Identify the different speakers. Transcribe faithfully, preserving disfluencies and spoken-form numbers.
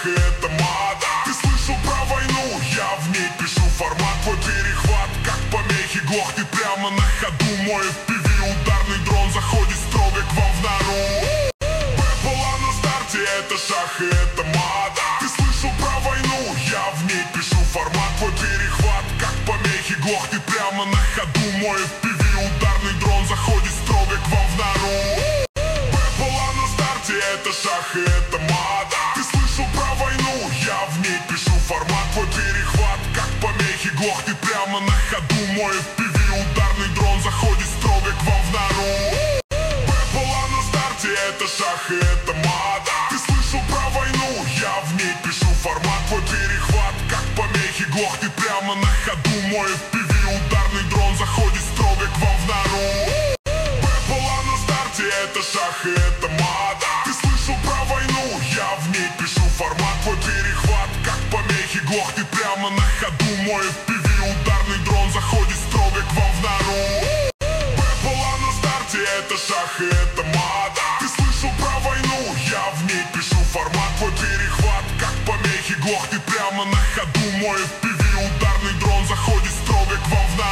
Speaker 1: шах и это мат. Ты слышал про войну? Я в ней пишу формат. Твой перехват, как помехи, глохнет прямо на ходу. Мой эф пи ви ударный дрон заходит строго к вам в нору. Б была на старте, это шах и это мат. Ты слышал про войну? Я в ней пишу формат. Твой перехват, как помехи, глохнет прямо на ходу. Мой эф пи ви ударный дрон заходит строго к вам в нору. Б была на старте, это шах и это мат. Ты слышал про войну? Я в ней пишу формат. Твой перехват, как помехи, глохнет прямо на ходу. Мой эф пи ви ударный дрон заходит строго к вам в нору. Б была на старте, это шах и это мат. Ты слышал про войну? Я в ней пишу формат. Твой перехват, как помехи, глохнет прямо на ходу. Мой эф пи ви ударный дрон заходит строго к вам в нору. Б была на старте, это шах и это мат. Ты слышал про войну? Я в ней пишу формат. Твой перехват, как помехи, глохнет прямо на ходу. Мой эф пи ви ударный дрон заходит строго к вам в нору. Б была на старте, это шах и это мат. Ты слышал про войну? Я в ней пишу формат. Твой перехват, как помехи, глохнет прямо на ходу. Мой эф пи ви ударный дрон заходит строго к вам в нору.